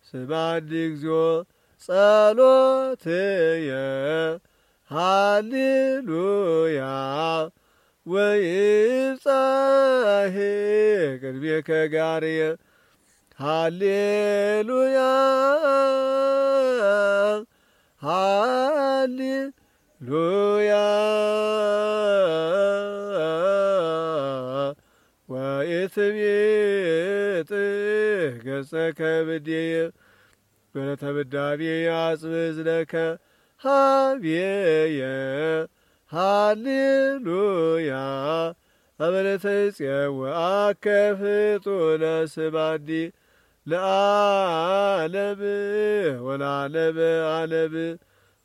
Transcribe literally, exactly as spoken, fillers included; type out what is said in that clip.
ስማኒ እግዚኦ ጸሎትየ ሃሌሉያ ወይብጻሕ ቅድሜከ ጋርየ ሃሌሉያ ሃሌሉያ ወኢትቤጥ ገጸከ እምኔየ በለተ ምዳቤየ አጽብዕዝነከ ሀቤየ ሃሌሉያ አመለተ ጽየወአከ ፍጡነ ስማኒ ለዓለም ወለዓለመ ዓለም